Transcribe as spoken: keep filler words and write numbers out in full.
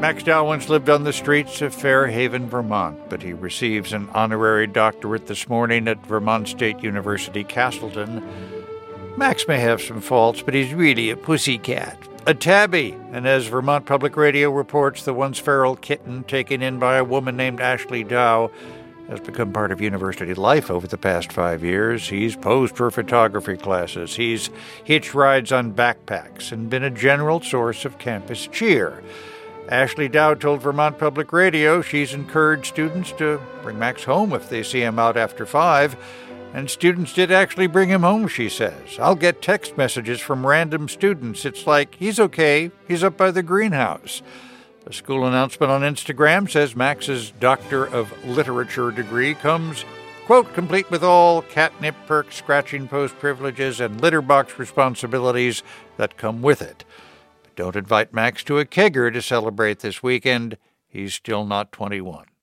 Max Dow once lived on the streets of Fairhaven, Vermont, but he receives an honorary doctorate this morning at Vermont State University, Castleton. Max may have some faults, but he's really a pussycat. A tabby, and as Vermont Public Radio reports, the once feral kitten taken in by a woman named Ashley Dow has become part of university life over the past five years. He's posed for photography classes, he's hitched rides on backpacks, and been a general source of campus cheer. Ashley Dow told Vermont Public Radio she's encouraged students to bring Max home if they see him out after five. And students did actually bring him home, she says. I'll get text messages from random students. It's like, he's okay, he's up by the greenhouse. The school announcement on Instagram says Max's Doctor of Literature degree comes, quote, complete with all catnip perks, scratching post privileges, and litter box responsibilities that come with it. But don't invite Max to a kegger to celebrate this weekend. He's still not twenty-one.